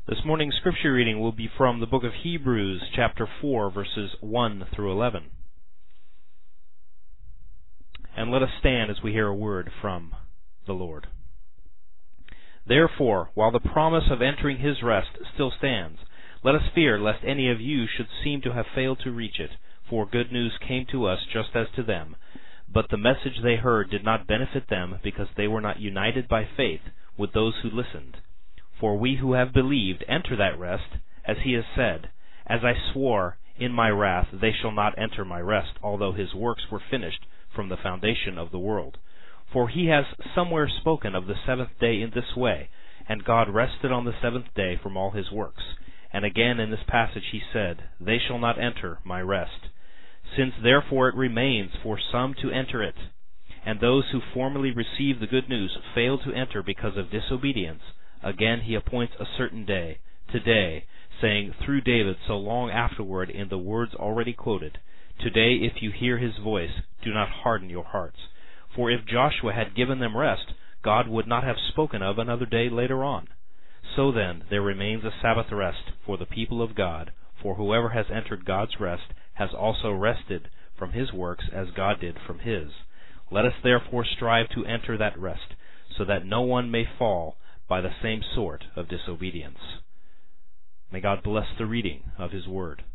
This morning's scripture reading will be from the book of Hebrews, chapter 4, verses 1 through 11. And let us stand as we hear a word from the Lord. Therefore, while the promise of entering His rest still stands, let us fear lest any of you should seem to have failed to reach it, for good news came to us just as to them. But the message they heard did not benefit them because they were not united by faith with those who listened. For we who have believed enter that rest, as He has said, As I swore in my wrath, they shall not enter my rest, although His works were finished from the foundation of the world. For He has somewhere spoken of the seventh day in this way, and God rested on the seventh day from all His works. And again in this passage He said, They shall not enter my rest. Since therefore it remains for some to enter it, and those who formerly received the good news failed to enter because of disobedience, again He appoints a certain day, today, saying through David so long afterward in the words already quoted, Today if you hear His voice, do not harden your hearts. For if Joshua had given them rest, God would not have spoken of another day later on. So then, there remains a Sabbath rest for the people of God, for whoever has entered God's rest has also rested from his works as God did from His. Let us therefore strive to enter that rest, so that no one may fall by the same sort of disobedience. May God bless the reading of His Word.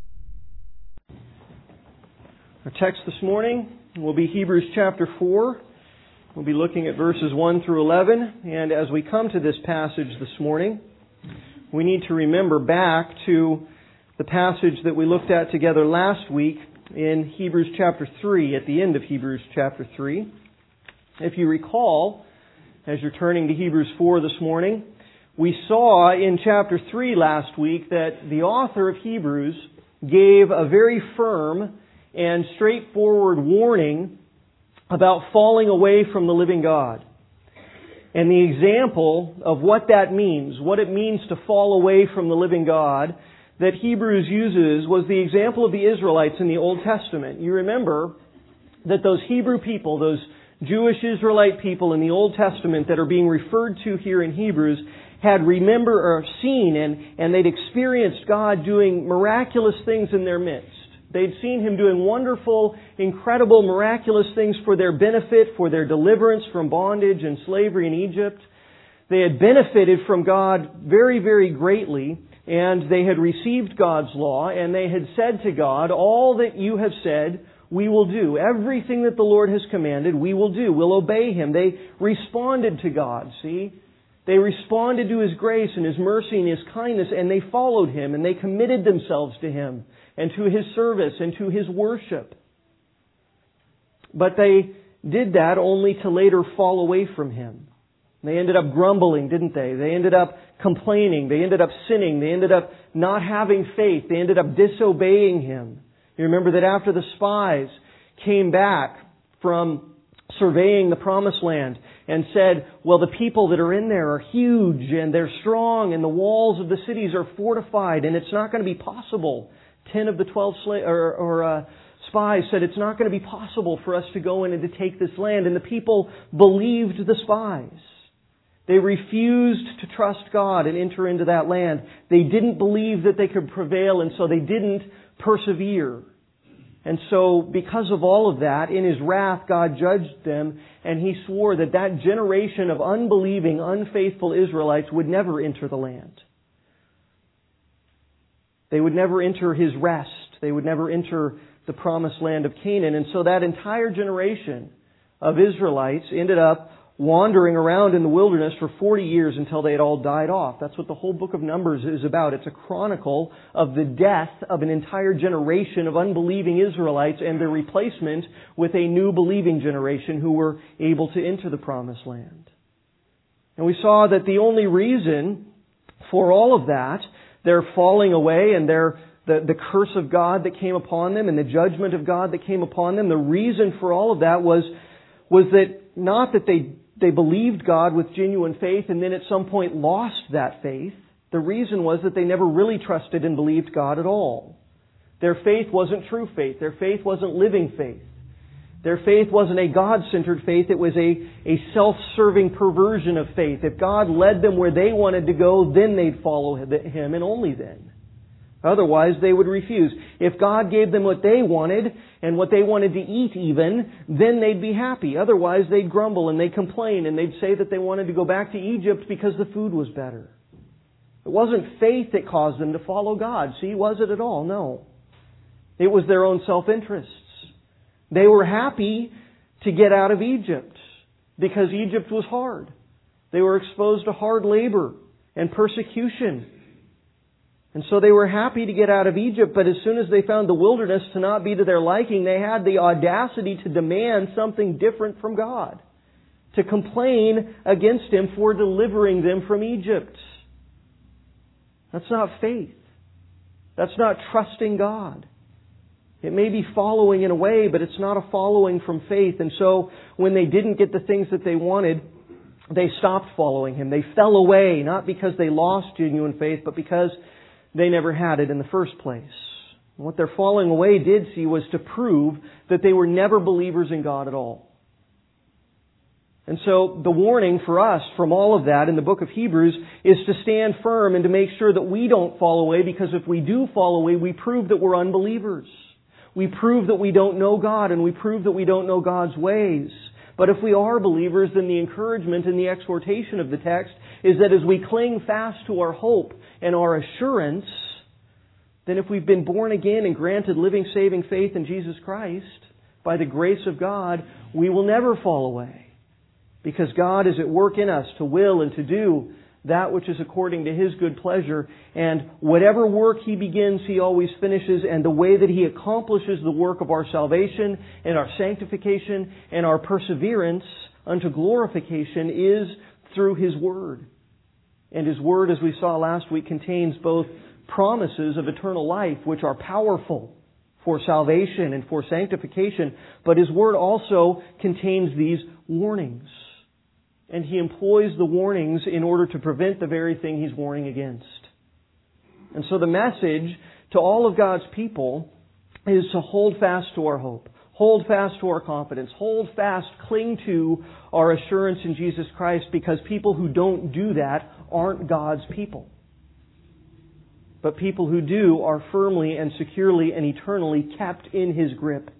Our text this morning will be Hebrews chapter 4. We'll be looking at verses 1 through 11. And as we come to this passage this morning, we need to remember back to the passage that we looked at together last week in Hebrews chapter 3, at the end of Hebrews chapter 3. If you recall, as you're turning to Hebrews 4 this morning, we saw in chapter 3 last week that the author of Hebrews gave a very firm and straightforward warning about falling away from the living God. And the example of what that means, what it means to fall away from the living God, that Hebrews uses was the example of the Israelites in the Old Testament. You remember that those Hebrew people, those Jewish Israelite people in the Old Testament that are being referred to here in Hebrews, had seen and they'd experienced God doing miraculous things in their midst. They'd seen Him doing wonderful, incredible, miraculous things for their benefit, for their deliverance from bondage and slavery in Egypt. They had benefited from God very, very greatly, and they had received God's law, and they had said to God, All that you have said, we will do. Everything that the Lord has commanded, we will do. We'll obey Him. They responded to God, see? They responded to His grace and His mercy and His kindness, and they followed Him, and they committed themselves to Him and to His service and to His worship. But they did that only to later fall away from Him. They ended up grumbling, didn't they? They ended up complaining. They ended up sinning. They ended up not having faith. They ended up disobeying Him. You remember that after the spies came back from surveying the promised land and said, well, the people that are in there are huge and they're strong and the walls of the cities are fortified and it's not going to be possible. 10 of the 12 spies said it's not going to be possible for us to go in and to take this land. And the people believed the spies. They refused to trust God and enter into that land. They didn't believe that they could prevail, and so they didn't persevere. And so, because of all of that, in His wrath, God judged them, and He swore that that generation of unbelieving, unfaithful Israelites would never enter the land. They would never enter His rest. They would never enter the promised land of Canaan. And so that entire generation of Israelites ended up wandering around in the wilderness for 40 years until they had all died off. That's what the whole book of Numbers is about. It's a chronicle of the death of an entire generation of unbelieving Israelites and their replacement with a new believing generation who were able to enter the promised land. And we saw that the only reason for all of that, their falling away and the curse of God that came upon them and the judgment of God that came upon them, the reason for all of that was that not that they believed God with genuine faith and then at some point lost that faith. The reason was that they never really trusted and believed God at all. Their faith wasn't true faith. Their faith wasn't living faith. Their faith wasn't a God-centered faith. It was a self-serving perversion of faith. If God led them where they wanted to go, then they'd follow Him, and only then. Otherwise, they would refuse. If God gave them what they wanted, and what they wanted to eat even, then they'd be happy. Otherwise, they'd grumble and they'd complain, and they'd say that they wanted to go back to Egypt because the food was better. It wasn't faith that caused them to follow God. See, was it at all? No. It was their own self-interests. They were happy to get out of Egypt because Egypt was hard. They were exposed to hard labor and persecution. And so they were happy to get out of Egypt, but as soon as they found the wilderness to not be to their liking, they had the audacity to demand something different from God, to complain against Him for delivering them from Egypt. That's not faith. That's not trusting God. It may be following in a way, but it's not a following from faith. And so when they didn't get the things that they wanted, they stopped following Him. They fell away, not because they lost genuine faith, but because they never had it in the first place. And what their falling away did see was to prove that they were never believers in God at all. And so the warning for us from all of that in the book of Hebrews is to stand firm and to make sure that we don't fall away, because if we do fall away, we prove that we're unbelievers. We prove that we don't know God, and we prove that we don't know God's ways. But if we are believers, then the encouragement and the exhortation of the text is that as we cling fast to our hope and our assurance, then if we've been born again and granted living, saving faith in Jesus Christ, by the grace of God, we will never fall away. Because God is at work in us to will and to do that which is according to His good pleasure. And whatever work He begins, He always finishes. And the way that He accomplishes the work of our salvation and our sanctification and our perseverance unto glorification is through His Word. And His Word, as we saw last week, contains both promises of eternal life, which are powerful for salvation and for sanctification. But His Word also contains these warnings. And He employs the warnings in order to prevent the very thing He's warning against. And so the message to all of God's people is to hold fast to our hope. Hold fast to our confidence. Hold fast, cling to our assurance in Jesus Christ, because people who don't do that aren't God's people. But people who do are firmly and securely and eternally kept in His grip.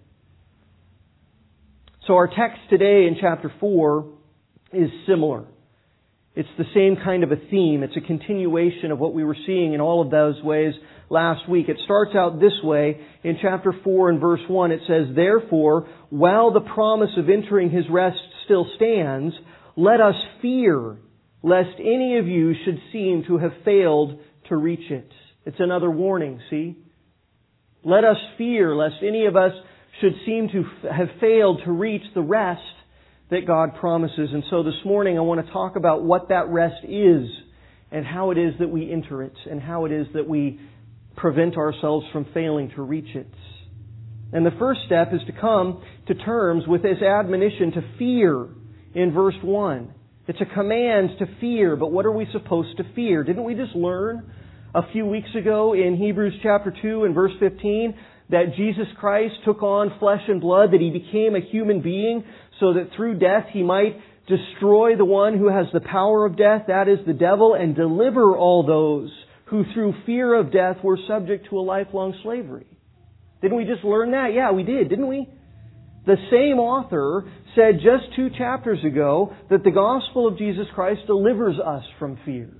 So our text today in chapter 4 is similar. It's the same kind of a theme. It's a continuation of what we were seeing in all of those ways last week. It starts out this way. In chapter 4 and verse 1, it says, "Therefore, while the promise of entering His rest still stands, let us fear, lest any of you should seem to have failed to reach it." It's another warning, see? Let us fear, lest any of us should seem to have failed to reach the rest that God promises. And so this morning I want to talk about what that rest is, and how it is that we enter it, and how it is that we prevent ourselves from failing to reach it. And the first step is to come to terms with this admonition to fear in verse 1. It's a command to fear, but what are we supposed to fear? Didn't we just learn a few weeks ago in Hebrews chapter 2 and verse 15 that Jesus Christ took on flesh and blood, that He became a human being so that through death He might destroy the one who has the power of death, that is the devil, and deliver all those who through fear of death were subject to a lifelong slavery. Didn't we just learn that? Yeah, we did, didn't we? The same author said just 2 chapters ago that the gospel of Jesus Christ delivers us from fear.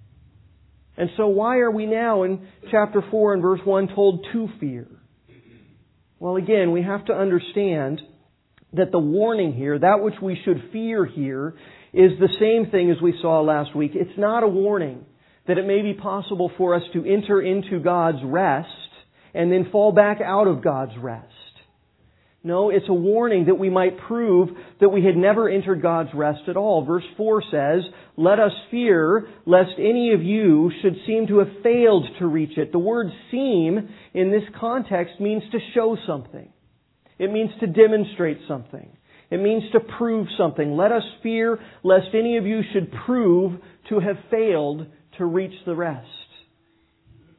And so why are we now in chapter 4 and verse 1 told to fear? Well, again, we have to understand that the warning here, that which we should fear here, is the same thing as we saw last week. It's not a warning that it may be possible for us to enter into God's rest and then fall back out of God's rest. No, it's a warning that we might prove that we had never entered God's rest at all. Verse 4 says, "Let us fear, lest any of you should seem to have failed to reach it." The word seem in this context means to show something. It means to demonstrate something. It means to prove something. Let us fear, lest any of you should prove to have failed to reach the rest.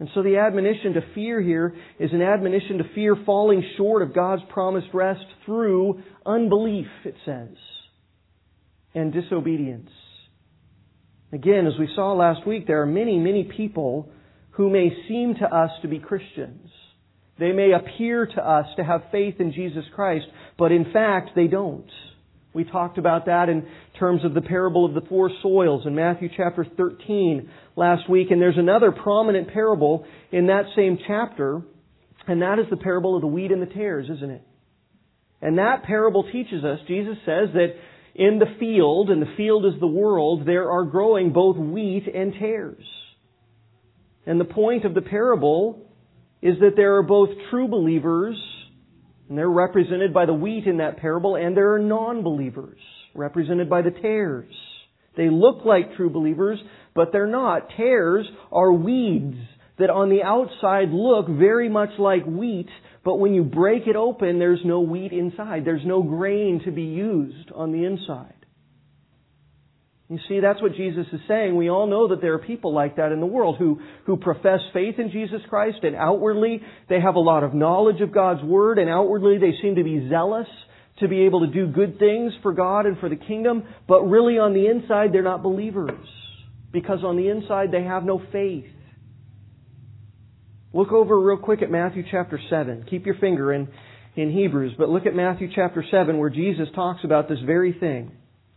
And so the admonition to fear here is an admonition to fear falling short of God's promised rest through unbelief, it says, and disobedience. Again, as we saw last week, there are many, many people who may seem to us to be Christians. They may appear to us to have faith in Jesus Christ, but in fact they don't. We talked about that in terms of the parable of the 4 soils in Matthew chapter 13 last week. And there's another prominent parable in that same chapter, and that is the parable of the wheat and the tares, isn't it? And that parable teaches us, Jesus says that in the field, and the field is the world, there are growing both wheat and tares. And the point of the parable is that there are both true believers, and they're represented by the wheat in that parable, and there are non-believers, represented by the tares. They look like true believers, but they're not. Tares are weeds that on the outside look very much like wheat, but when you break it open, there's no wheat inside. There's no grain to be used on the inside. You see, that's what Jesus is saying. We all know that there are people like that in the world who profess faith in Jesus Christ, and outwardly they have a lot of knowledge of God's Word, and outwardly they seem to be zealous to be able to do good things for God and for the kingdom, but really on the inside they're not believers, because on the inside they have no faith. Look over real quick at Matthew chapter 7. Keep your finger in Hebrews, but look at Matthew chapter 7 where Jesus talks about this very thing.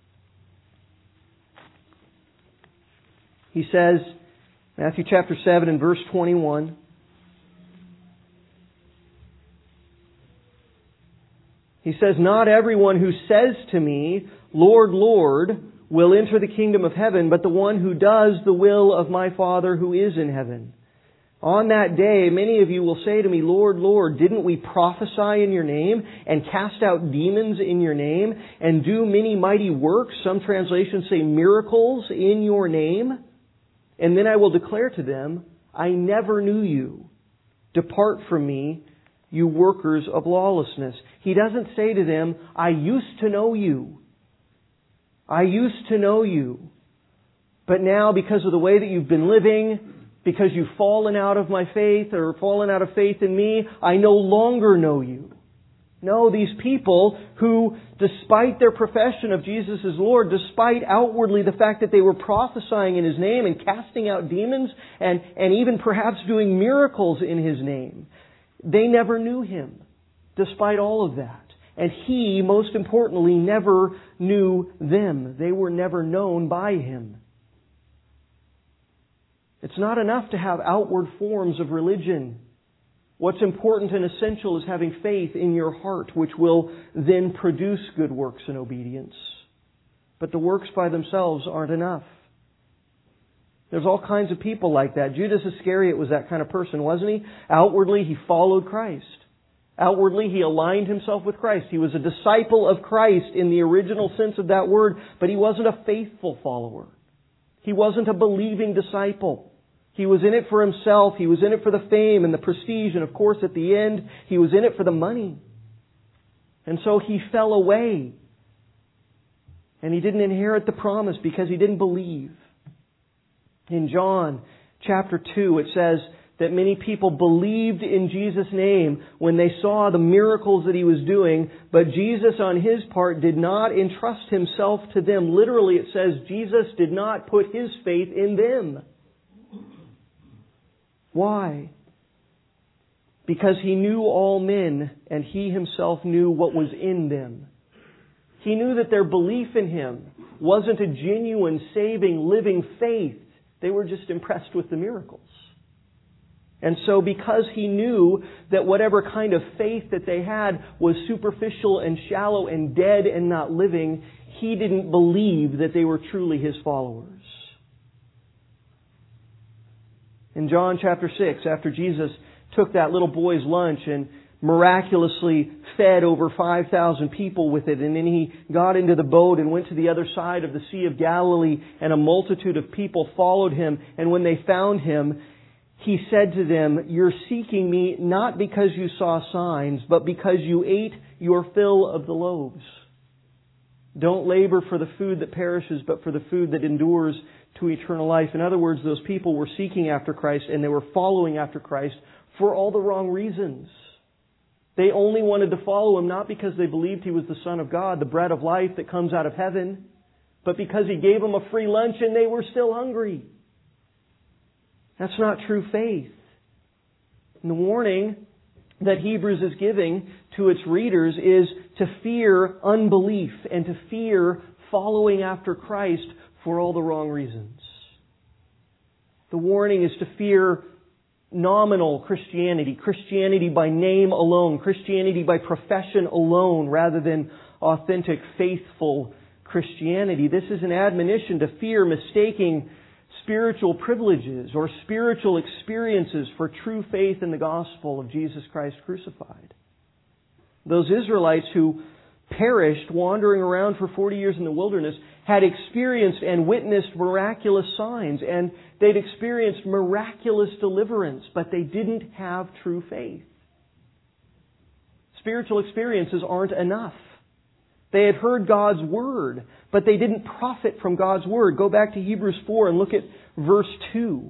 He says, Matthew chapter 7 and verse 21, He says, "Not everyone who says to me, 'Lord, Lord,' will enter the kingdom of heaven, but the one who does the will of my Father who is in heaven. On that day, many of you will say to me, 'Lord, Lord, didn't we prophesy in your name and cast out demons in your name and do many mighty works?' Some translations say miracles in your name. And then I will declare to them, 'I never knew you. Depart from me, you workers of lawlessness.'" He doesn't say to them, "I used to know you. I used to know you. But now because of the way that you've been living, because you've fallen out of my faith or fallen out of faith in me, I no longer know you." No, these people who, despite their profession of Jesus as Lord, despite outwardly the fact that they were prophesying in His name and casting out demons and even perhaps doing miracles in His name, they never knew Him, despite all of that. And He, most importantly, never knew them. They were never known by Him. It's not enough to have outward forms of religion. What's important and essential is having faith in your heart, which will then produce good works and obedience. But the works by themselves aren't enough. There's all kinds of people like that. Judas Iscariot was that kind of person, wasn't he? Outwardly, he followed Christ. Outwardly, he aligned himself with Christ. He was a disciple of Christ in the original sense of that word, but he wasn't a faithful follower. He wasn't a believing disciple. He was in it for himself. He was in it for the fame and the prestige. And of course, at the end, he was in it for the money. And so he fell away. And he didn't inherit the promise because he didn't believe. In John chapter 2, it says that many people believed in Jesus' name when they saw the miracles that He was doing. But Jesus, on His part, did not entrust Himself to them. Literally, it says Jesus did not put His faith in them. Why? Because He knew all men, and He Himself knew what was in them. He knew that their belief in Him wasn't a genuine, saving, living faith. They were just impressed with the miracles. And so because He knew that whatever kind of faith that they had was superficial and shallow and dead and not living, He didn't believe that they were truly His followers. In John chapter 6, after Jesus took that little boy's lunch and miraculously fed over 5,000 people with it, and then He got into the boat and went to the other side of the Sea of Galilee, and a multitude of people followed Him. And when they found Him, He said to them, "You're seeking Me not because you saw signs, but because you ate your fill of the loaves. Don't labor for the food that perishes, but for the food that endures to eternal life. In other words, those people were seeking after Christ and they were following after Christ for all the wrong reasons. They only wanted to follow Him not because they believed He was the Son of God, the bread of life that comes out of heaven, but because He gave them a free lunch and they were still hungry. That's not true faith. And the warning that Hebrews is giving to its readers is to fear unbelief and to fear following after Christ for all the wrong reasons. The warning is to fear nominal Christianity, Christianity by name alone, Christianity by profession alone, rather than authentic, faithful Christianity. This is an admonition to fear mistaking spiritual privileges or spiritual experiences for true faith in the gospel of Jesus Christ crucified. Those Israelites who perished wandering around for 40 years in the wilderness had experienced and witnessed miraculous signs, and they'd experienced miraculous deliverance, but they didn't have true faith. Spiritual experiences aren't enough. They had heard God's Word, but they didn't profit from God's Word. Go back to Hebrews 4 and look at verse 2.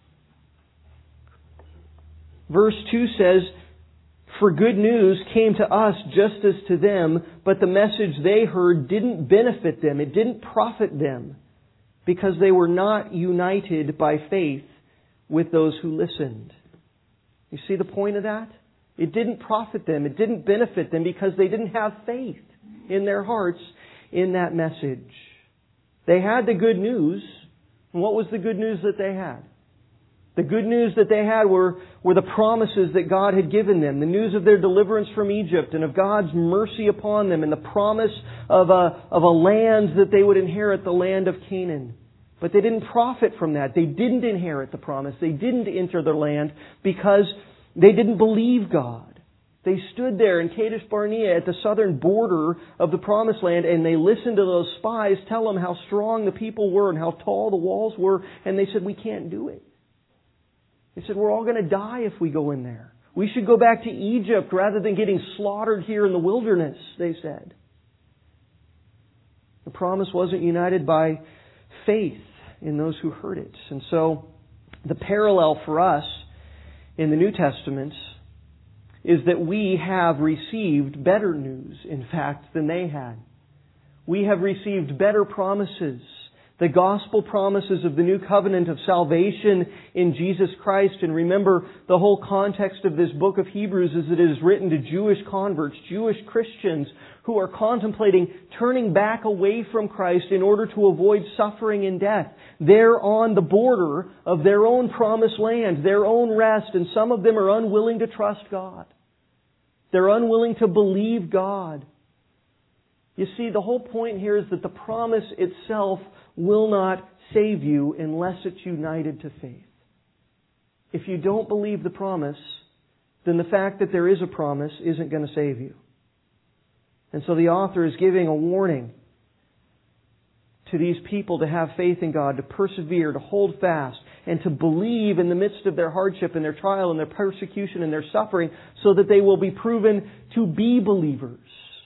Verse 2 says, "For good news came to us just as to them, but the message they heard didn't benefit them. It didn't profit them because they were not united by faith with those who listened." You see the point of that? It didn't profit them. It didn't benefit them because they didn't have faith in their hearts in that message. They had the good news. And what was the good news that they had? The good news that they had were the promises that God had given them. The news of their deliverance from Egypt and of God's mercy upon them and the promise of a land that they would inherit, the land of Canaan. But they didn't profit from that. They didn't inherit the promise. They didn't enter their land because they didn't believe God. They stood there in Kadesh Barnea at the southern border of the Promised Land and they listened to those spies tell them how strong the people were and how tall the walls were, and they said, "We can't do it." They said, "We're all going to die if we go in there. We should go back to Egypt rather than getting slaughtered here in the wilderness," they said. The promise wasn't united by faith in those who heard it. And so the parallel for us in the New Testament is that we have received better news, in fact, than they had. We have received better promises. The gospel promises of the new covenant of salvation in Jesus Christ. And remember, the whole context of this book of Hebrews is that it is written to Jewish converts, Jewish Christians who are contemplating turning back away from Christ in order to avoid suffering and death. They're on the border of their own promised land, their own rest, and some of them are unwilling to trust God. They're unwilling to believe God. You see, the whole point here is that the promise itself will not save you unless it's united to faith. If you don't believe the promise, then the fact that there is a promise isn't going to save you. And so the author is giving a warning to these people to have faith in God, to persevere, to hold fast, and to believe in the midst of their hardship and their trial and their persecution and their suffering so that they will be proven to be believers,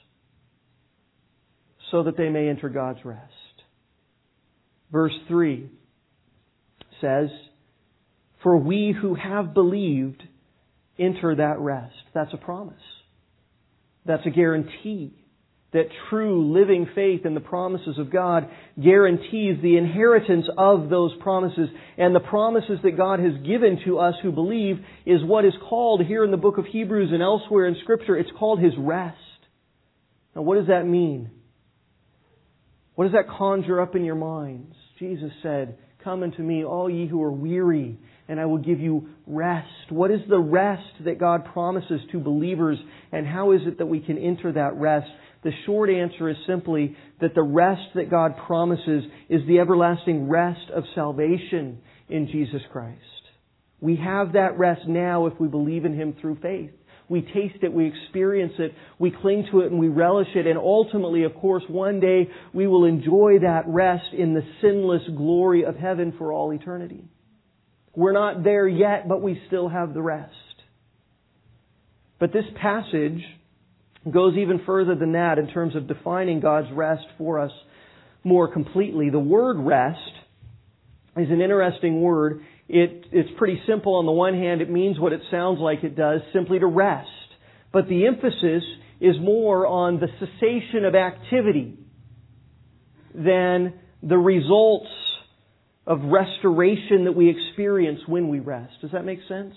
so that they may enter God's rest. Verse 3 says, "For we who have believed enter that rest." That's a promise. That's a guarantee that true living faith in the promises of God guarantees the inheritance of those promises. And the promises that God has given to us who believe is what is called here in the book of Hebrews and elsewhere in Scripture, it's called His rest. Now what does that mean? What does that conjure up in your minds? Jesus said, "Come unto me, all ye who are weary, and I will give you rest." What is the rest that God promises to believers, and how is it that we can enter that rest? The short answer is simply that the rest that God promises is the everlasting rest of salvation in Jesus Christ. We have that rest now if we believe in Him through faith. We taste it, we experience it, we cling to it, and we relish it. And ultimately, of course, one day we will enjoy that rest in the sinless glory of heaven for all eternity. We're not there yet, but we still have the rest. But this passage goes even further than that in terms of defining God's rest for us more completely. The word rest is an interesting word. It's pretty simple. On the one hand, it means what it sounds like it does, simply to rest. But the emphasis is more on the cessation of activity than the results of restoration that we experience when we rest. Does that make sense?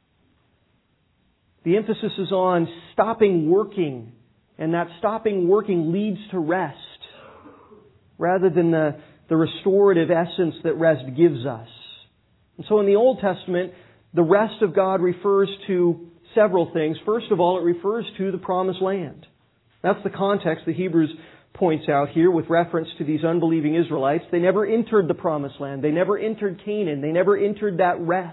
The emphasis is on stopping working, and that stopping working leads to rest, rather than the restorative essence that rest gives us. And so in the Old Testament, the rest of God refers to several things. First of all, it refers to the Promised Land. That's the context that Hebrews points out here with reference to these unbelieving Israelites. They never entered the Promised Land. They never entered Canaan. They never entered that rest.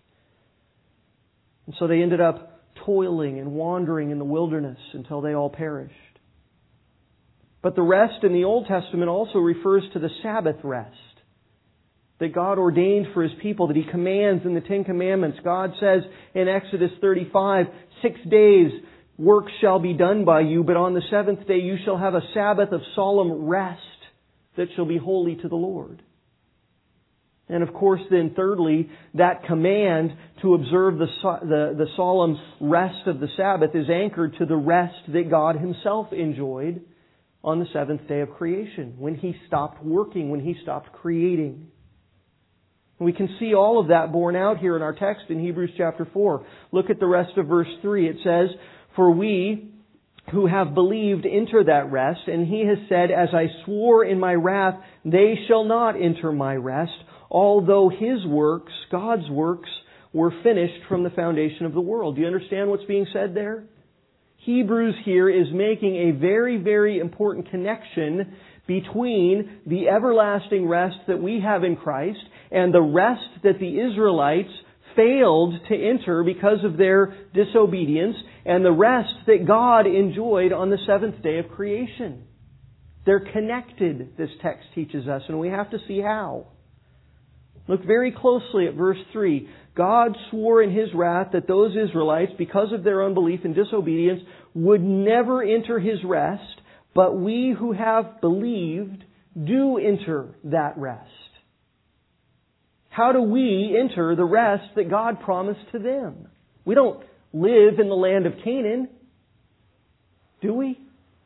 And so they ended up toiling and wandering in the wilderness until they all perished. But the rest in the Old Testament also refers to the Sabbath rest that God ordained for His people, that He commands in the Ten Commandments. God says in Exodus 35, 6 days work shall be done by you, but on the seventh day you shall have a Sabbath of solemn rest that shall be holy to the Lord. And of course then thirdly, that command to observe the solemn rest of the Sabbath is anchored to the rest that God Himself enjoyed on the seventh day of creation, when He stopped working, when He stopped creating. We can see all of that borne out here in our text in Hebrews chapter 4. Look at the rest of verse 3. It says, "For we who have believed enter that rest, and He has said, as I swore in my wrath, they shall not enter my rest, although His works, God's works, were finished from the foundation of the world." Do you understand what's being said there? Hebrews here is making a very, very important connection between the everlasting rest that we have in Christ and the rest that the Israelites failed to enter because of their disobedience, and the rest that God enjoyed on the seventh day of creation. They're connected, this text teaches us, and we have to see how. Look very closely at verse 3. God swore in His wrath that those Israelites, because of their unbelief and disobedience, would never enter His rest, but we who have believed do enter that rest. How do we enter the rest that God promised to them? We don't live in the land of Canaan, do we?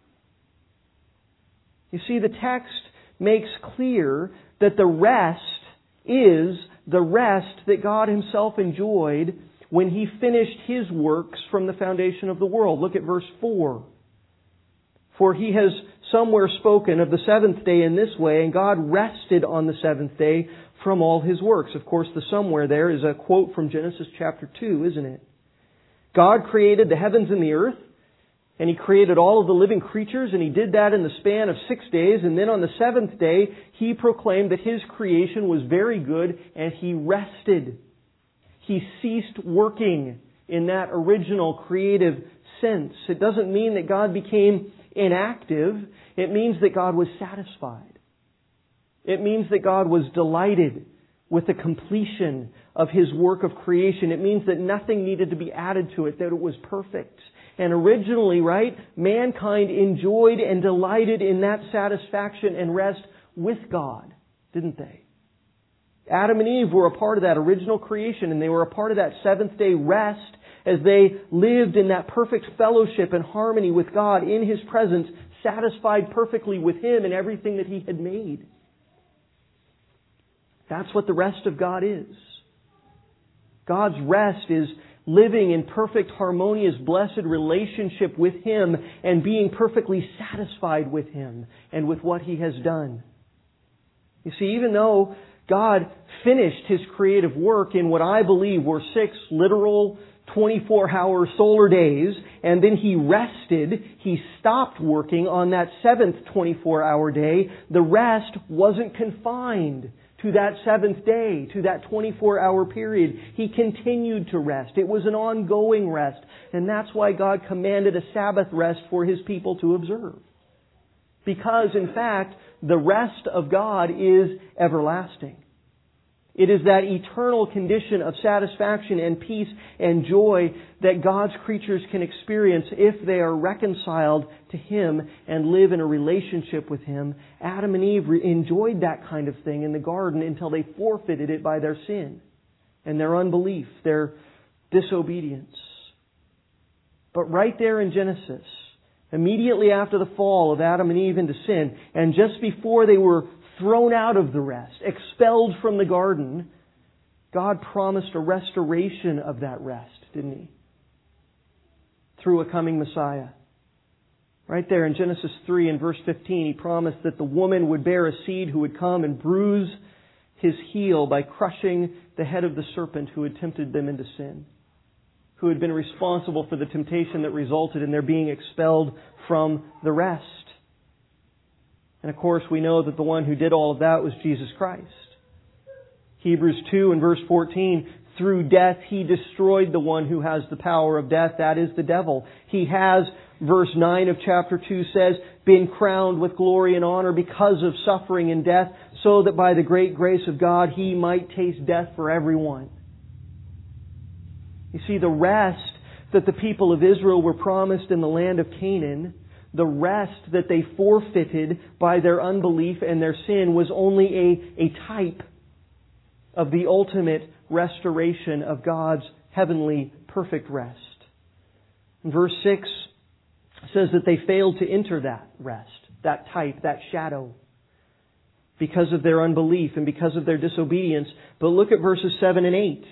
You see, the text makes clear that the rest is the rest that God Himself enjoyed when He finished His works from the foundation of the world. Look at verse 4. "For He has somewhere spoken of the seventh day in this way, and God rested on the seventh day from all His works." Of course, the somewhere there is a quote from Genesis chapter 2, isn't it? God created the heavens and the earth, and He created all of the living creatures, and He did that in the span of 6 days. And then on the seventh day, He proclaimed that His creation was very good, and He rested. He ceased working in that original creative sense. It doesn't mean that God became inactive. It means that God was satisfied. It means that God was delighted with the completion of His work of creation. It means that nothing needed to be added to it, that it was perfect. And originally, right, mankind enjoyed and delighted in that satisfaction and rest with God, didn't they? Adam and Eve were a part of that original creation, and they were a part of that seventh day rest as they lived in that perfect fellowship and harmony with God in His presence, satisfied perfectly with Him and everything that He had made. That's what the rest of God is. God's rest is living in perfect, harmonious, blessed relationship with Him and being perfectly satisfied with Him and with what He has done. You see, even though God finished His creative work in what I believe were 6 literal 24-hour solar days, and then He rested, He stopped working on that 7th 24-hour day, the rest wasn't confined to that 7th day, to that 24-hour period. He continued to rest. It was an ongoing rest. And that's why God commanded a Sabbath rest for His people to observe. Because, in fact, the rest of God is everlasting. It is that eternal condition of satisfaction and peace and joy that God's creatures can experience if they are reconciled to Him and live in a relationship with Him. Adam and Eve enjoyed that kind of thing in the garden until they forfeited it by their sin and their unbelief, their disobedience. But right there in Genesis, immediately after the fall of Adam and Eve into sin, and just before they were thrown out of the rest, expelled from the garden, God promised a restoration of that rest, didn't He? Through a coming Messiah. Right there in Genesis 3 and verse 15, He promised that the woman would bear a seed who would come and bruise his heel by crushing the head of the serpent who had tempted them into sin, who had been responsible for the temptation that resulted in their being expelled from the rest. And of course, we know that the one who did all of that was Jesus Christ. Hebrews 2 and verse 14, through death He destroyed the one who has the power of death, that is the devil. He has, verse 9 of chapter 2 says, been crowned with glory and honor because of suffering and death, so that by the great grace of God He might taste death for everyone. You see, the rest that the people of Israel were promised in the land of Canaan, the rest that they forfeited by their unbelief and their sin, was only a type of the ultimate restoration of God's heavenly perfect rest. And verse 6 says that they failed to enter that rest, that type, that shadow, because of their unbelief and because of their disobedience. But look at verses 7 and 8.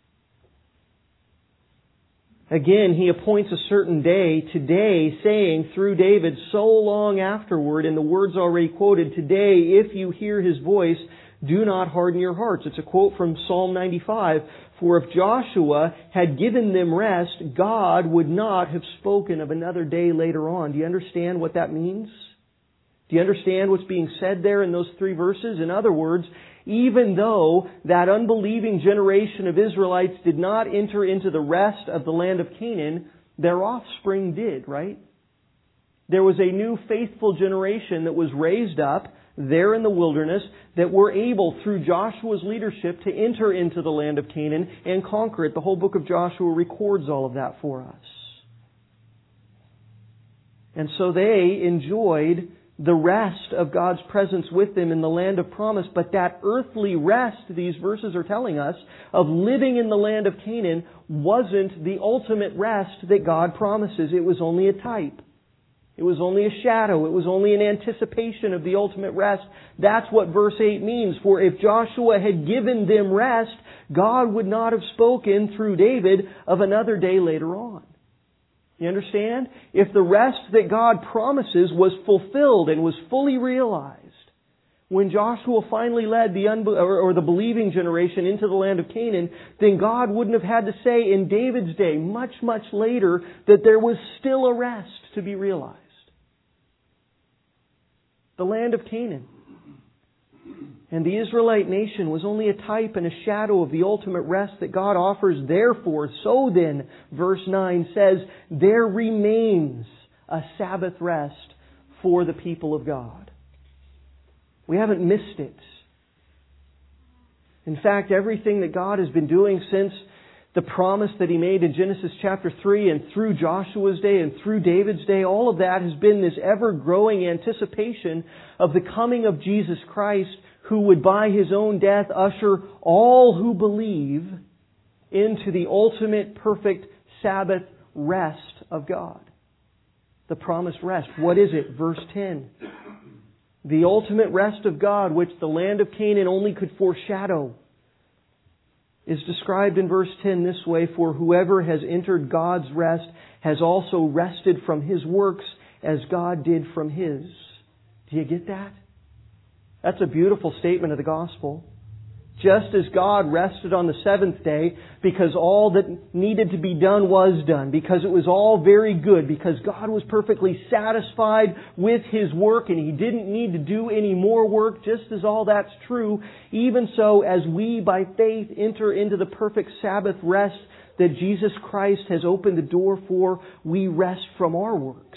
Again, He appoints a certain day, today, saying through David so long afterward, in the words already quoted, today, if you hear His voice, do not harden your hearts. It's a quote from Psalm 95. For if Joshua had given them rest, God would not have spoken of another day later on. Do you understand what that means? Do you understand what's being said there in those three verses? In other words, even though that unbelieving generation of Israelites did not enter into the rest of the land of Canaan, their offspring did, right? There was a new faithful generation that was raised up there in the wilderness that were able, through Joshua's leadership, to enter into the land of Canaan and conquer it. The whole book of Joshua records all of that for us. And so they enjoyed the rest of God's presence with them in the land of promise. But that earthly rest, these verses are telling us, of living in the land of Canaan wasn't the ultimate rest that God promises. It was only a type. It was only a shadow. It was only an anticipation of the ultimate rest. That's what verse 8 means. For if Joshua had given them rest, God would not have spoken through David of another day later on. You understand? If the rest that God promises was fulfilled and was fully realized, when Joshua finally led the believing generation into the land of Canaan, then God wouldn't have had to say in David's day, much, much later, that there was still a rest to be realized. The land of Canaan and the Israelite nation was only a type and a shadow of the ultimate rest that God offers. Therefore, so then, verse 9 says, there remains a Sabbath rest for the people of God. We haven't missed it. In fact, everything that God has been doing since the promise that He made in Genesis chapter 3 and through Joshua's day and through David's day, all of that has been this ever-growing anticipation of the coming of Jesus Christ, who would by His own death usher all who believe into the ultimate perfect Sabbath rest of God. The promised rest. What is it? Verse 10. The ultimate rest of God, which the land of Canaan only could foreshadow, is described in verse 10 this way: for whoever has entered God's rest has also rested from his works as God did from His. Do you get that? That's a beautiful statement of the gospel. Just as God rested on the seventh day because all that needed to be done was done, because it was all very good, because God was perfectly satisfied with His work and He didn't need to do any more work, just as all that's true, even so as we by faith enter into the perfect Sabbath rest that Jesus Christ has opened the door for, we rest from our works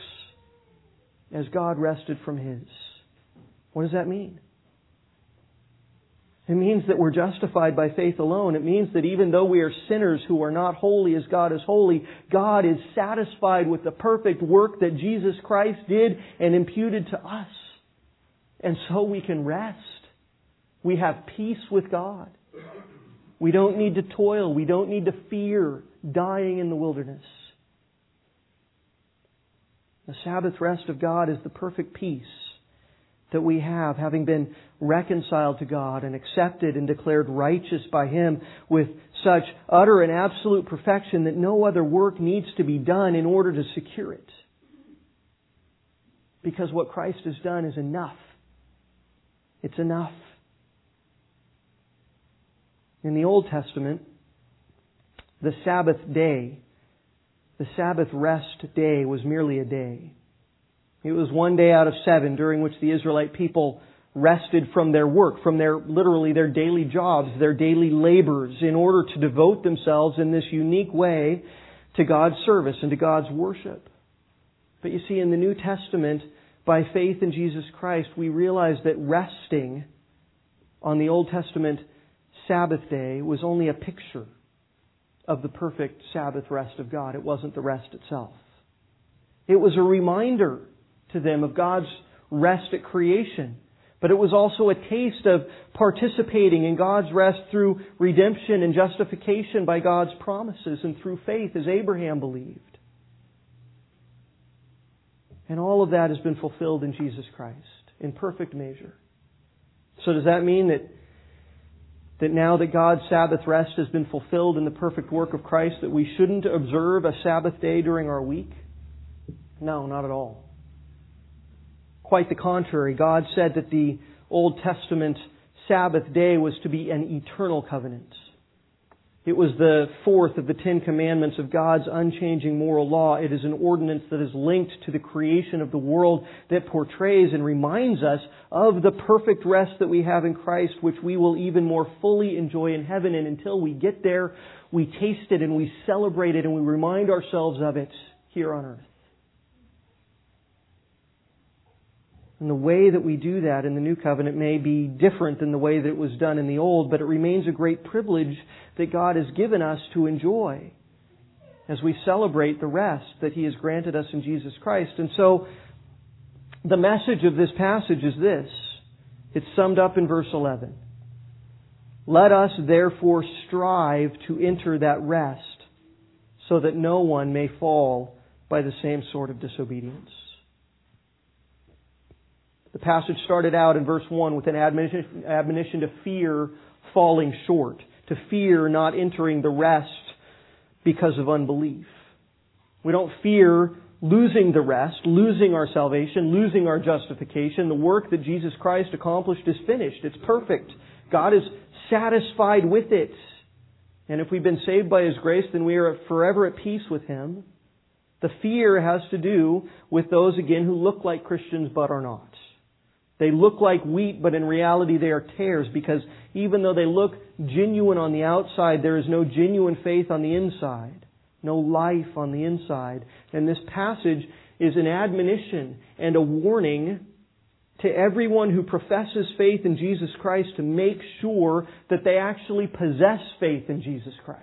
as God rested from His. What does that mean? It means that we're justified by faith alone. It means that even though we are sinners who are not holy as God is holy, God is satisfied with the perfect work that Jesus Christ did and imputed to us. And so we can rest. We have peace with God. We don't need to toil. We don't need to fear dying in the wilderness. The Sabbath rest of God is the perfect peace that we have, having been reconciled to God and accepted and declared righteous by Him with such utter and absolute perfection that no other work needs to be done in order to secure it. Because what Christ has done is enough. It's enough. In the Old Testament, the Sabbath day, the Sabbath rest day was merely a day. It was one day out of 7 during which the Israelite people rested from their work, from literally their daily jobs, their daily labors, in order to devote themselves in this unique way to God's service and to God's worship. But you see, in the New Testament, by faith in Jesus Christ, we realize that resting on the Old Testament Sabbath day was only a picture of the perfect Sabbath rest of God. It wasn't the rest itself. It was a reminder to them of God's rest at creation. But it was also a taste of participating in God's rest through redemption and justification by God's promises and through faith as Abraham believed. And all of that has been fulfilled in Jesus Christ in perfect measure. So does that mean that now that God's Sabbath rest has been fulfilled in the perfect work of Christ, that we shouldn't observe a Sabbath day during our week? No, not at all. Quite the contrary. God said that the Old Testament Sabbath day was to be an eternal covenant. It was the fourth of the 10 commandments of God's unchanging moral law. It is an ordinance that is linked to the creation of the world, that portrays and reminds us of the perfect rest that we have in Christ, which we will even more fully enjoy in heaven. And until we get there, we taste it and we celebrate it and we remind ourselves of it here on earth. And the way that we do that in the New Covenant may be different than the way that it was done in the Old, but it remains a great privilege that God has given us to enjoy as we celebrate the rest that He has granted us in Jesus Christ. And so, the message of this passage is this. It's summed up in verse 11. Let us therefore strive to enter that rest, so that no one may fall by the same sort of disobedience. The passage started out in verse 1 with an admonition to fear falling short, to fear not entering the rest because of unbelief. We don't fear losing the rest, losing our salvation, losing our justification. The work that Jesus Christ accomplished is finished. It's perfect. God is satisfied with it. And if we've been saved by His grace, then we are forever at peace with Him. The fear has to do with those, again, who look like Christians but are not. They look like wheat, but in reality they are tares, because even though they look genuine on the outside, there is no genuine faith on the inside, no life on the inside. And this passage is an admonition and a warning to everyone who professes faith in Jesus Christ to make sure that they actually possess faith in Jesus Christ.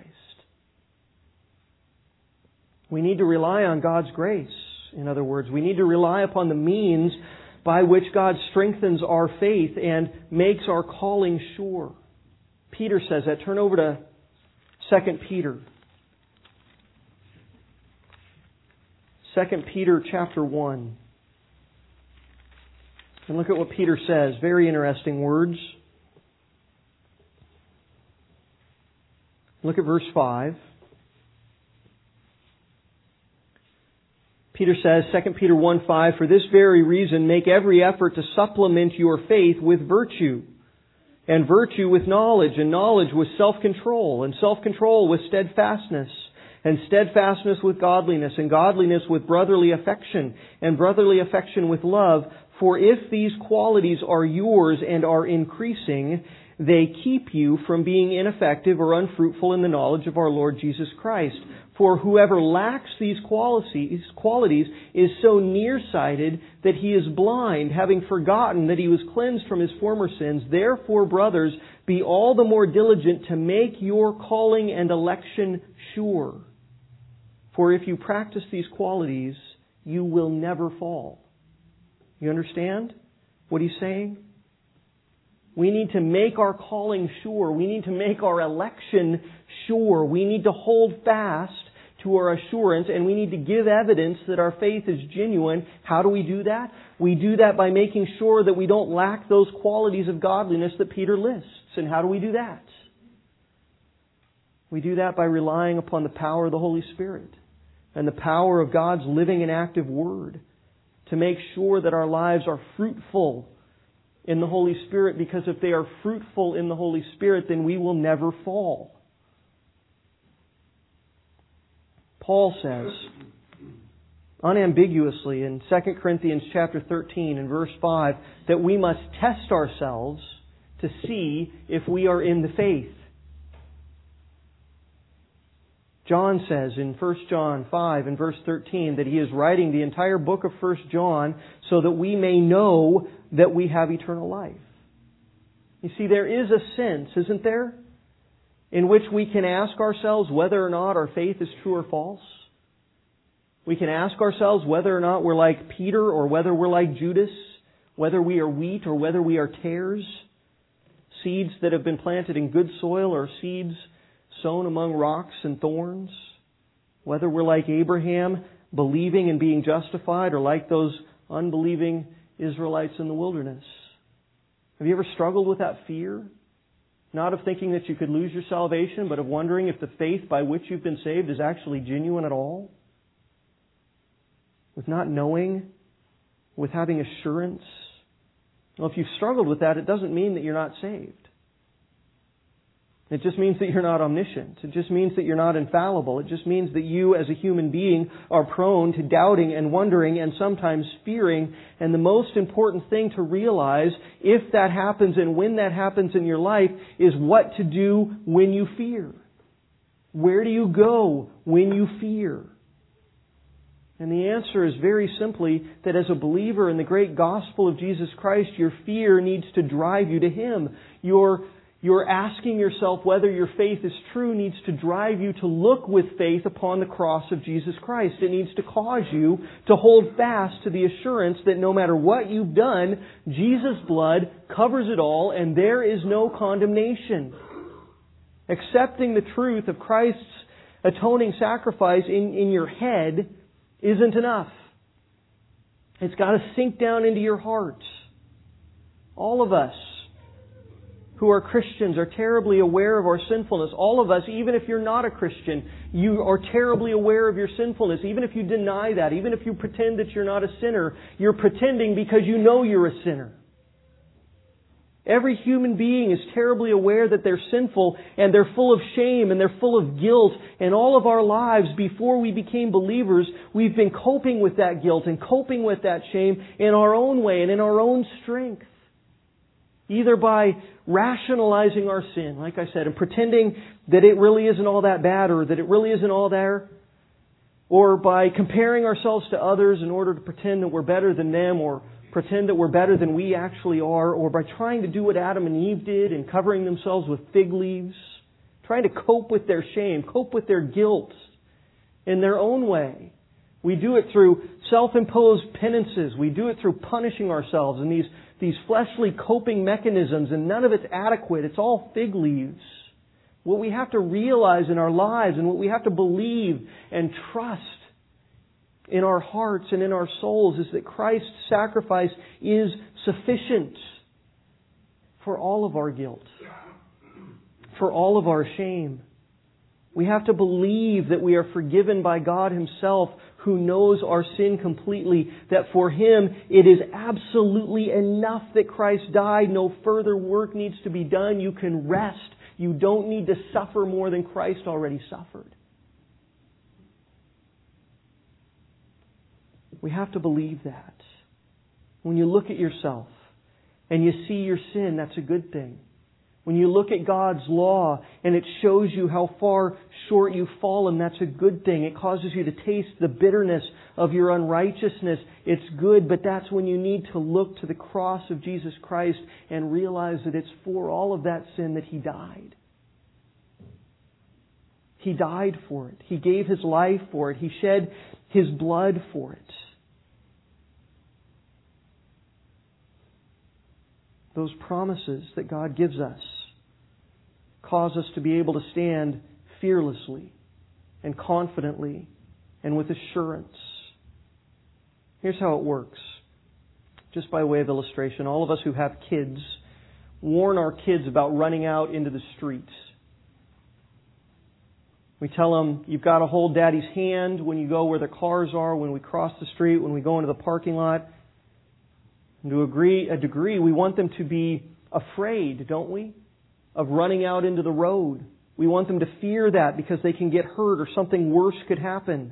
We need to rely on God's grace. In other words, we need to rely upon the means by which God strengthens our faith and makes our calling sure. Peter says that. Turn over to 2 Peter. 2 Peter chapter 1. And look at what Peter says. Very interesting words. Look at verse 5. Peter says, 2 Peter 1:5, for this very reason make every effort to supplement your faith with virtue, and virtue with knowledge, and knowledge with self-control, and self-control with steadfastness, and steadfastness with godliness, and godliness with brotherly affection, and brotherly affection with love. For if these qualities are yours and are increasing, they keep you from being ineffective or unfruitful in the knowledge of our Lord Jesus Christ. For whoever lacks these qualities is so nearsighted that he is blind, having forgotten that he was cleansed from his former sins. Therefore, brothers, be all the more diligent to make your calling and election sure. For if you practice these qualities, you will never fall. You understand what he's saying? We need to make our calling sure. We need to make our election sure. We need to hold fast to our assurance, and we need to give evidence that our faith is genuine. How do we do that? We do that by making sure that we don't lack those qualities of godliness that Peter lists. And how do we do that? We do that by relying upon the power of the Holy Spirit and the power of God's living and active Word to make sure that our lives are fruitful in the Holy Spirit, because if they are fruitful in the Holy Spirit, then we will never fall. Paul says unambiguously in 2 Corinthians chapter 13 and verse 5 that we must test ourselves to see if we are in the faith. John says in 1 John 5 and verse 13 that he is writing the entire book of 1 John so that we may know that we have eternal life. You see, there is a sense, isn't there, in which we can ask ourselves whether or not our faith is true or false. We can ask ourselves whether or not we're like Peter or whether we're like Judas, whether we are wheat or whether we are tares, seeds that have been planted in good soil or seeds sown among rocks and thorns, whether we're like Abraham, believing and being justified, or like those unbelieving Israelites in the wilderness. Have you ever struggled with that fear? Not of thinking that you could lose your salvation, but of wondering if the faith by which you've been saved is actually genuine at all? With not knowing, with having assurance. Well, if you've struggled with that, it doesn't mean that you're not saved. It just means that you're not omniscient. It just means that you're not infallible. It just means that you as a human being are prone to doubting and wondering and sometimes fearing. And the most important thing to realize, if that happens and when that happens in your life, is what to do when you fear. Where do you go when you fear? And the answer is very simply that as a believer in the great gospel of Jesus Christ, your fear needs to drive you to Him. Your asking yourself whether your faith is true needs to drive you to look with faith upon the cross of Jesus Christ. It needs to cause you to hold fast to the assurance that no matter what you've done, Jesus' blood covers it all and there is no condemnation. Accepting the truth of Christ's atoning sacrifice in your head isn't enough. It's got to sink down into your heart. All of us who are Christians are terribly aware of our sinfulness. All of us, even if you're not a Christian, you are terribly aware of your sinfulness. Even if you deny that, even if you pretend that you're not a sinner, you're pretending because you know you're a sinner. Every human being is terribly aware that they're sinful and they're full of shame and they're full of guilt. And all of our lives before we became believers, we've been coping with that guilt and coping with that shame in our own way and in our own strength. Either by rationalizing our sin, like I said, and pretending that it really isn't all that bad or that it really isn't all there, or by comparing ourselves to others in order to pretend that we're better than them or pretend that we're better than we actually are, or by trying to do what Adam and Eve did and covering themselves with fig leaves, trying to cope with their shame, cope with their guilt in their own way. We do it through self-imposed penances. We do it through punishing ourselves in these fleshly coping mechanisms, and none of it's adequate. It's all fig leaves. What we have to realize in our lives and what we have to believe and trust in our hearts and in our souls is that Christ's sacrifice is sufficient for all of our guilt, for all of our shame. We have to believe that we are forgiven by God Himself, who knows our sin completely, that for Him it is absolutely enough that Christ died. No further work needs to be done. You can rest. You don't need to suffer more than Christ already suffered. We have to believe that. When you look at yourself and you see your sin, that's a good thing. When you look at God's law and it shows you how far short you've fallen, that's a good thing. It causes you to taste the bitterness of your unrighteousness. It's good, but that's when you need to look to the cross of Jesus Christ and realize that it's for all of that sin that He died. He died for it. He gave His life for it. He shed His blood for it. Those promises that God gives us cause us to be able to stand fearlessly and confidently and with assurance. Here's how it works. Just by way of illustration, all of us who have kids warn our kids about running out into the streets. We tell them, you've got to hold Daddy's hand when you go where the cars are, when we cross the street, when we go into the parking lot. And to a degree, we want them to be afraid, don't we, of running out into the road. We want them to fear that because they can get hurt or something worse could happen.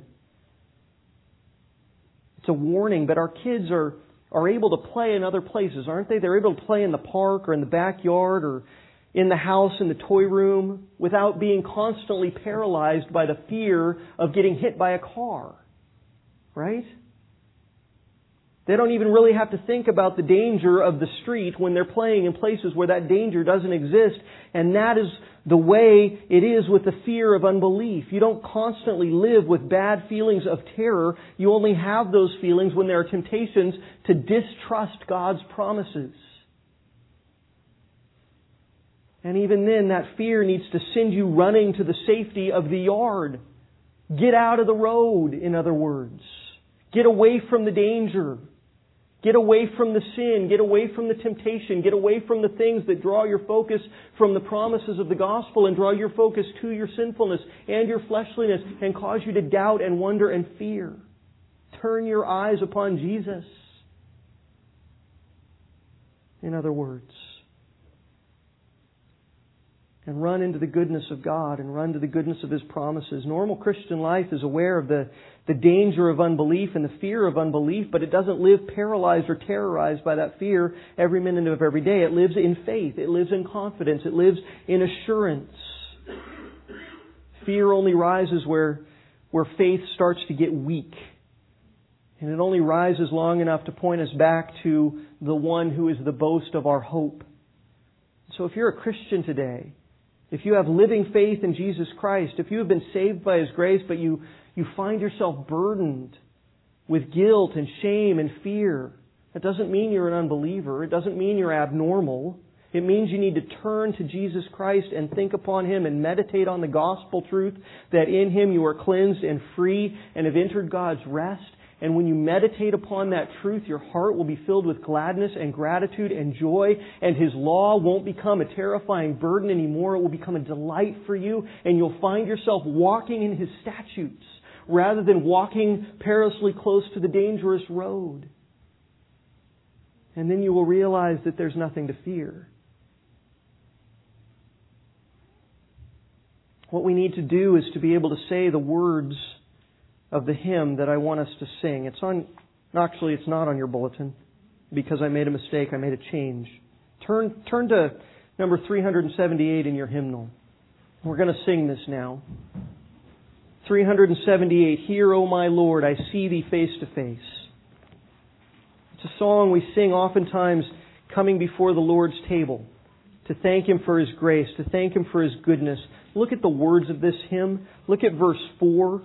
It's a warning, but our kids are able to play in other places, aren't they? They're able to play in the park or in the backyard or in the house, in the toy room, without being constantly paralyzed by the fear of getting hit by a car. Right? They don't even really have to think about the danger of the street when they're playing in places where that danger doesn't exist. And that is the way it is with the fear of unbelief. You don't constantly live with bad feelings of terror. You only have those feelings when there are temptations to distrust God's promises. And even then, that fear needs to send you running to the safety of the yard. Get out of the road, in other words. Get away from the danger. Get away from the sin. Get away from the temptation. Get away from the things that draw your focus from the promises of the gospel and draw your focus to your sinfulness and your fleshliness and cause you to doubt and wonder and fear. Turn your eyes upon Jesus. In other words. And run into the goodness of God and run to the goodness of His promises. Normal Christian life is aware of the danger of unbelief and the fear of unbelief, but it doesn't live paralyzed or terrorized by that fear every minute of every day. It lives in faith. It lives in confidence. It lives in assurance. Fear only rises where faith starts to get weak. And it only rises long enough to point us back to the one who is the boast of our hope. So if you're a Christian today, if you have living faith in Jesus Christ, if you have been saved by His grace, but you find yourself burdened with guilt and shame and fear, that doesn't mean you're an unbeliever. It doesn't mean you're abnormal. It means you need to turn to Jesus Christ and think upon Him and meditate on the gospel truth that in Him you are cleansed and free and have entered God's rest. And when you meditate upon that truth, your heart will be filled with gladness and gratitude and joy, and His law won't become a terrifying burden anymore. It will become a delight for you, and you'll find yourself walking in His statutes rather than walking perilously close to the dangerous road. And then you will realize that there's nothing to fear. What we need to do is to be able to say the words of the hymn that I want us to sing. It's not on your bulletin because I made a mistake. I made a change. Turn to number 378 in your hymnal. We're going to sing this now. 378, Hear, O my Lord, I see Thee face to face. It's a song we sing oftentimes coming before the Lord's table to thank Him for His grace, to thank Him for His goodness. Look at the words of this hymn. Look at verse 4.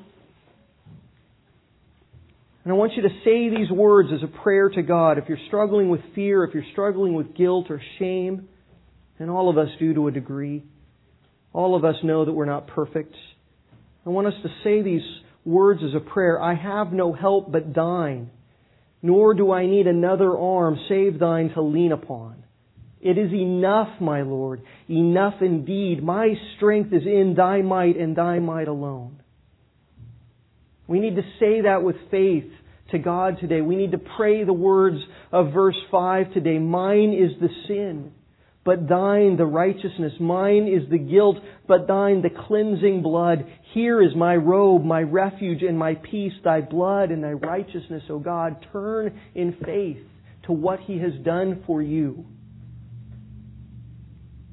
And I want you to say these words as a prayer to God. If you're struggling with fear, if you're struggling with guilt or shame, and all of us do to a degree, all of us know that we're not perfect. I want us to say these words as a prayer. I have no help but Thine, nor do I need another arm save Thine to lean upon. It is enough, my Lord, enough indeed. My strength is in Thy might and Thy might alone. We need to say that with faith to God today. We need to pray the words of verse 5 today. Mine is the sin, but Thine the righteousness. Mine is the guilt, but Thine the cleansing blood. Here is my robe, my refuge, and my peace, Thy blood and Thy righteousness, O God. Turn in faith to what He has done for you.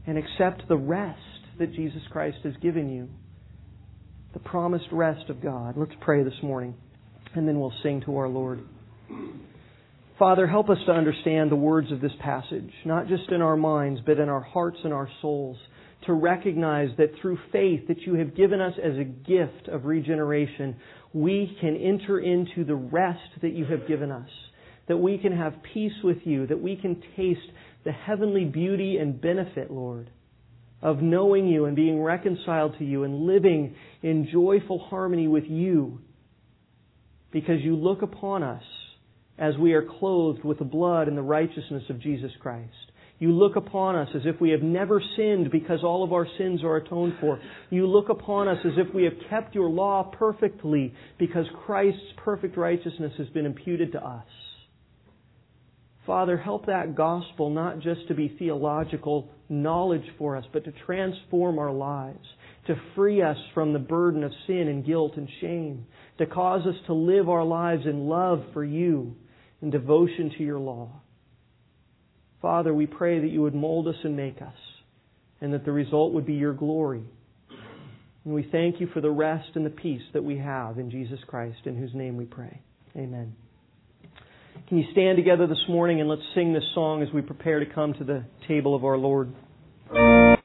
and accept the rest that Jesus Christ has given you. The promised rest of God. Let's pray this morning, and then we'll sing to our Lord. Father, help us to understand the words of this passage, not just in our minds, but in our hearts and our souls, to recognize that through faith that you have given us as a gift of regeneration, we can enter into the rest that you have given us, that we can have peace with you, that we can taste the heavenly beauty and benefit, Lord, of knowing you and being reconciled to you and living in joyful harmony with you, because you look upon us as we are clothed with the blood and the righteousness of Jesus Christ. You look upon us as if we have never sinned because all of our sins are atoned for. You look upon us as if we have kept your law perfectly because Christ's perfect righteousness has been imputed to us. Father, help that gospel not just to be theological knowledge for us, but to transform our lives, to free us from the burden of sin and guilt and shame, to cause us to live our lives in love for you and devotion to your law. Father, we pray that you would mold us and make us, and that the result would be your glory. And we thank you for the rest and the peace that we have in Jesus Christ, in whose name we pray. Amen. Can you stand together this morning and let's sing this song as we prepare to come to the table of our Lord?